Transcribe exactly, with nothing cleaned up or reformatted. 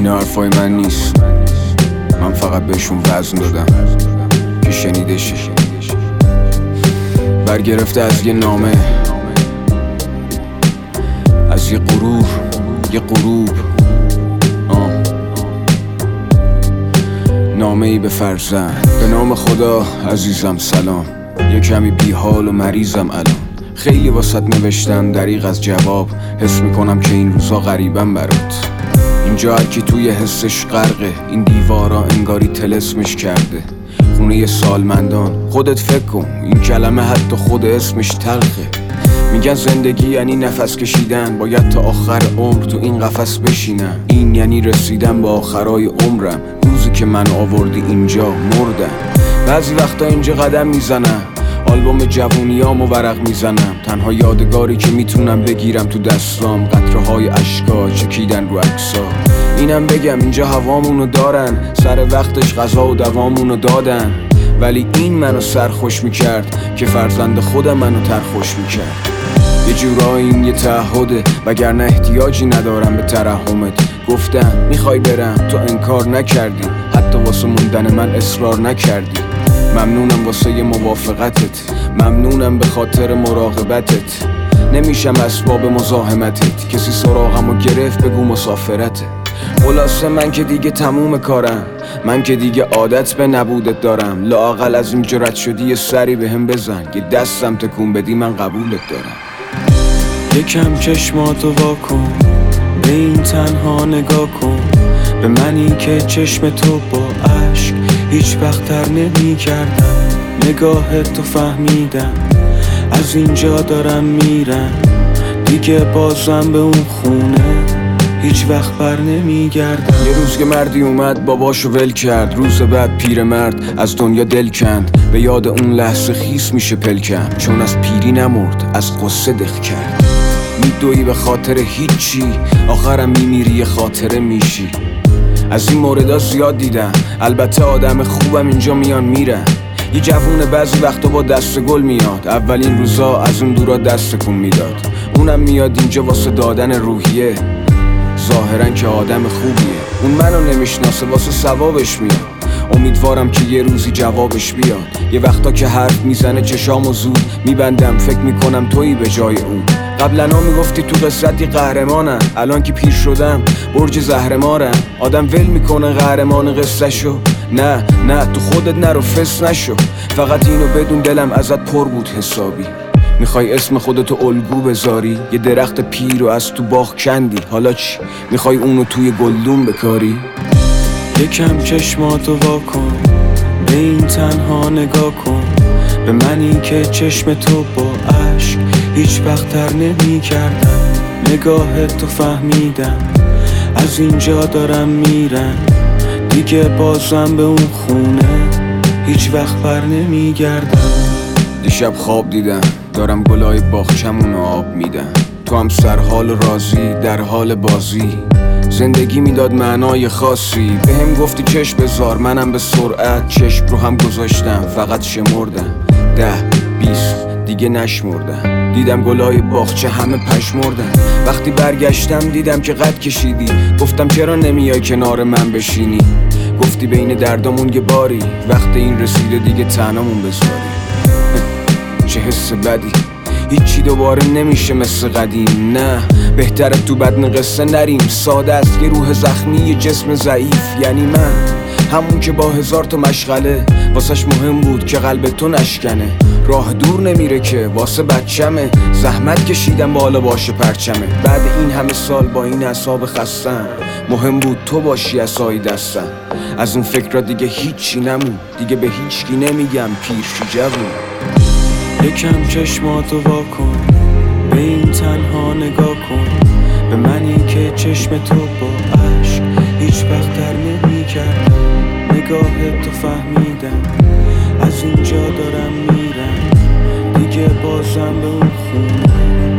این حرفای من نیست، من فقط بهشون وزن دادم که شنیده شه. برگرفته از یه نامه، از یه غرور، یه غروب. آه. نامه ای به فرزند. به نام خدا عزیزم سلام، یه کمی بی حال و مریضم الان. خیلی واسط نوشتم دریغ از جواب، حس میکنم که این روزا غریبم برات. اینجا هرکی توی حسش غرقه، این دیوارا انگاری طلسمش کرده. خونه سالمندان، خودت فکر کن این کلمه حتی خود اسمش تلخه. میگن زندگی یعنی نفس کشیدن، باید تا آخر عمر تو این قفس بشینم. این یعنی رسیدن به آخرای عمرم، روزی که من آوردی اینجا مردم. بعضی وقتا اینجا قدم میزنم، آلبوم جوونیامو ورق میزنم. تنها یادگاری که میتونم بگیرم تو دستام، قطره های اشکا چکیدن رو عکسا. اینم بگم اینجا هوامونو دارن، سر وقتش غذا و دوامونو دادن. ولی این منو سرخوش میکرد که فرزند خودم منو ترخوش میکرد. یه جورایی این یه تعهده، وگرنه احتیاجی ندارم به ترحمت. گفتم میخوای برم، تو انکار نکردی، حتی واسه موندن من اصرار نکردی. ممنونم واسه ی موافقتت، ممنونم به خاطر مراقبتت. نمیشم اسباب مزاحمتت، کسی سراغمو گرفت بگو مسافرته. خلاصه من که دیگه تموم کارم، من که دیگه عادت به نبودت دارم. لااقل از این جرأت شدی یه سری به هم بزن، یه دستم تکون بدی من قبولت دارم. یکم چشماتو واکن، به این تنها نگاه کن. به منی که چشم تو با عشق هیچ وقت تر نمی کردم. نگاهت تو فهمیدم، از اینجا دارم میرم. دیگه بازم به اون خونه هیچ وقت بر نمی گردم. یه روز که مردی اومد باباشو ول کرد، روز بعد پیرمرد از دنیا دل کند. به یاد اون لحظه خیس میشه پلکم، چون از پیری نمرد از قصه دق کرد. میدوی به خاطر هیچی، آخرم میمیری خاطره میشی. از این موردا زیاد دیدم، البته آدم خوبم اینجا میان میرن. یه جوونه بعضی وقتا با دست گل میاد، اولین روزا از اون دورا دست کن میداد. اونم میاد اینجا واسه دادن روحیه، ظاهرا که آدم خوبیه. اون منو نمیشناسه واسه ثوابش میاد، امیدوارم که یه روزی جوابش بیاد. یه وقتا که حرف میزنه چشامو زود میبندم، فکر میکنم تویی به جای اون. قبلا ها میگفتی تو قصتی قهرمانم، الان که پیر شدم برج زهرمارم. آدم ول میکنه قهرمان قصه شو، نه نه تو خودت نرو فس نشو. فقط اینو بدون دلم ازت پر بود حسابی. میخوای اسم خودتو الگو بذاری، یه درخت پیر رو از تو باغ کندی. حالا چی؟ میخوای اونو توی گلدون بکاری؟ یکم چشماتو واکن، به این تنها نگاه کن. به منی که چشم تو با عشق هیچ وقت تر نمی کردم. نگاهت تو فهمیدم، از اینجا دارم میرم. دیگه بازم به اون خونه هیچ وقت بر نمی گردم. دیشب خواب دیدم دارم گلای باغچمونو آب میدم. تو هم سرحال و راضی در حال بازی. زندگی میداد معنای خاصی، به هم گفتی چشم بذار، منم به سرعت چشم رو هم گذاشتم. فقط شمردم ده بیست دیگه نشمردم. دیدم گلای باغچه همه پشمردن. وقتی برگشتم دیدم که قد کشیدی. گفتم چرا نمیای کنار من بشینی؟ گفتی بین دردامون یه باری، وقت این رسیده دیگه تنهامون بذاری. چه حس بدی، هیچی دوباره نمیشه مثل قدیم. نه بهتره تو بدن قصه نریم. ساده است یه روح زخمی، یه جسم ضعیف. یعنی من همون که با هزار تا مشغله واسش مهم بود که قلب تو نشکنه. راه دور نمیره که واسه بچمه، زحمت کشیدم بالا باشه پرچمه. بعد این همه سال با این اعصاب خستم، مهم بود تو باشی عصای دستم. از اون فکر را دیگه هیچی نمون، دیگه به هیچکی نمیگم پیر شو جوون. یکم چشماتو واکن، به این تنها نگاه کن. به منی که چشم تو با عشق هیچ وقت در نمی کردم. نگاهت تو فهمیدم، از اینجا دارم میرم. دیگه بازم به اون خونه